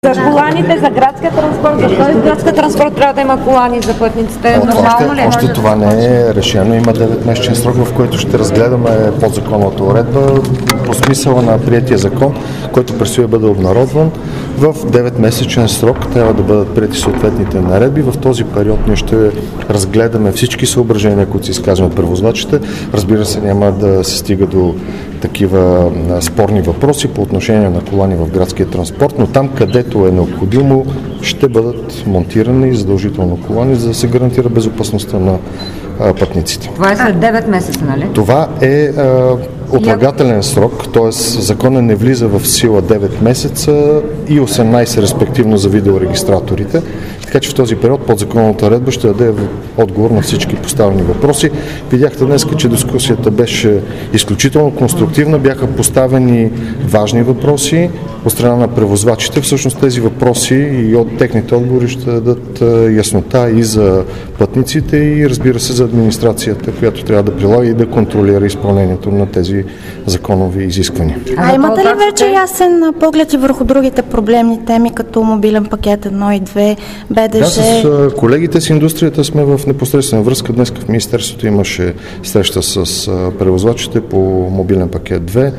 За коланите, за градския транспорт, защо и градския транспорт трябва да има колани за пътниците? Нормално ли? Още това не е решено. Има 9-месечен срок, в който ще разгледаме подзаконовата уредба по смисъла на приетия закон, който предстои да бъде обнародван. В 9-месечен срок трябва да бъдат приети съответните наредби. В този период ние ще разгледаме всички съображения, които се изказват от превозвачите. Разбира се, няма да се стига до такива спорни въпроси по отношение на колани в градския транспорт, но там, където е необходимо, ще бъдат монтирани задължително колани, за да се гарантира безопасността на пътниците. Това е след 9 месеца, нали? Това е отлагателен срок, т.е. законът не влиза в сила 9 месеца и 18 респективно за видеорегистраторите. Така че в този период подзаконовата редба ще даде отговор на всички поставени въпроси. Видяхте днес, че дискусията беше изключително конструктивна, бяха поставени важни въпроси от страна на превозвачите. Всъщност тези въпроси и от техните отговори ще дадат яснота и за пътниците и разбира се за администрацията, която трябва да прилага и да контролира изпълнението на тези законови изисквания. А имате ли вече ясен поглед и върху другите проблемни теми, като мобилен пакет 1 и 2, БДЖ? Да, с колегите с индустрията сме в непосредствена връзка. Днес в Министерството имаше среща с превозвачите по мобилен пакет 2.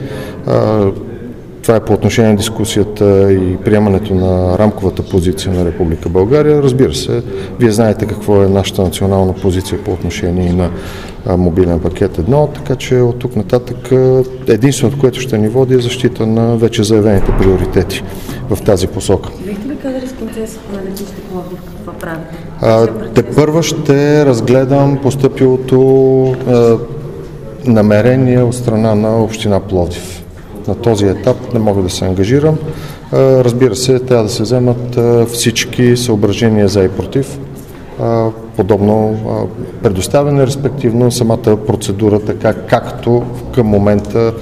Това е по отношение на дискусията и приемането на рамковата позиция на Република България. Разбира се, вие знаете какво е нашата национална позиция по отношение на мобилен пакет 1, така че от тук нататък единственото, което ще ни води е защита на вече заявените приоритети в тази посока. Бихте ли казали с концесията на летище Пловдив какво правите? Тепърва ще разгледам постъпилото намерение от страна на община Пловдив. На този етап не мога да се ангажирам. Разбира се, трябва да се вземат всички съображения за и против подобно предоставяне, респективно самата процедура, така както към момента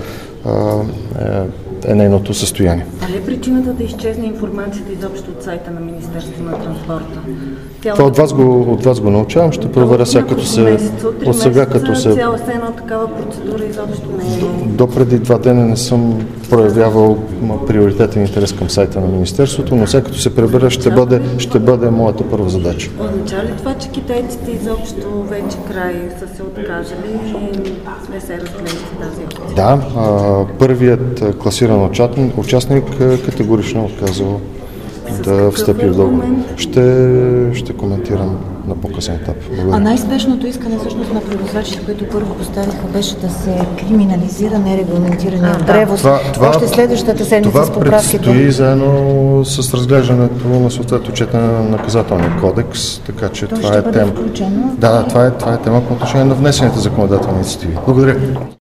е нейното състояние. А ли е причината да изчезне информацията изобщо от сайта на Министерството на транспорта? Това от вас го научавам, ще проверя сега като се... От сега като се... Цяла се едно такава процедура изобщо не е... До преди 2 дена не съм проявявал приоритетен интерес към сайта на Министерството, но сега като се пребера ще бъде моята първа задача. Означава ли това, че китайците изобщо вече край са се откажали и не се разглежда тази опция? Да, първият класиран участник категорично отказал да встъпи в договор. Ще коментирам на по-късен етап. А най-спешното искане всъщност на превозвачите, които първо поставиха, беше да се криминализира нерегламентирания превоз. Още следващата седмица с поправките. Това предстои заедно с разглеждането на съответно четене на наказателния кодекс, така че това е тема. Включено? Да, това е тема по отношение на внесените законодателни инициативи. Благодаря.